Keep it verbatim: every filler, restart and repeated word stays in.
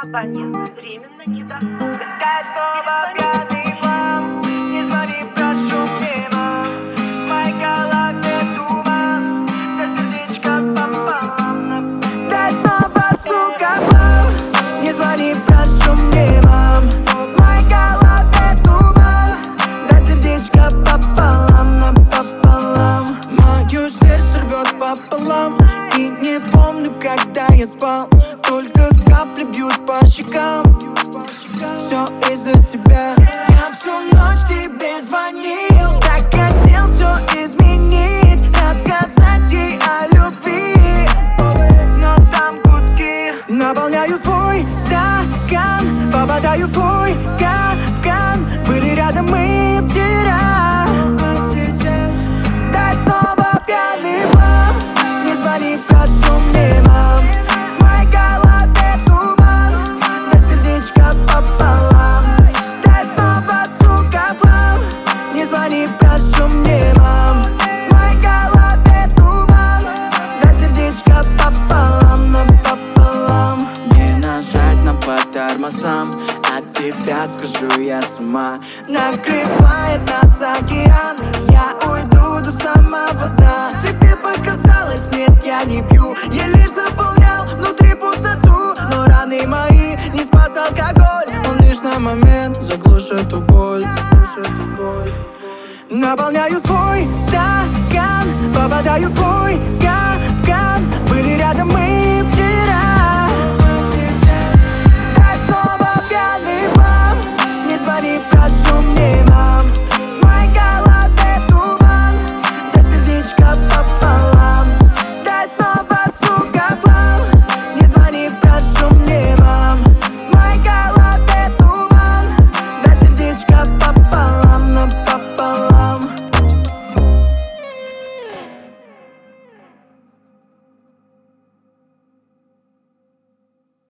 Абонент временно недоступен. Я снова пьяный, мам. Не звони, прошу мне, мам. В моей голове туман, да сердечко пополам. Дай снова, сука, мам. Не звони, прошу мне, мам. В моей голове туман, да сердечко пополам, напополам. Мое сердце рвет пополам, и не помню, когда я спал. Только капли бьют по щекам. Все из-за тебя. Я всю ночь тебе звонил, так хотел все изменить, рассказать ей о любви, но там гудки. Наполняю свой стакан, попадаю в твой капкан. Были рядом мы вчера, а сейчас дай снова пьяный, мам. Не звони, прошу мне, мам. В моей голове туман, да сердечко пополам. Дай снова, сука, план. Не звони, прошу мне, мам. В моей голове туман, да сердечко пополам, напополам. Не нажать нам по тормозам, от тебя схожу я с ума. Накрывает нас океан, я уйду до самого дна. Тебе показалось, нет, я не пью, я лишь заполнял внутри пустоту. Но раны мои не спас алкоголь, он лишь на момент заглушит эту боль, заглушит эту боль. Наполняю свой стакан, попадаю в твой капкан.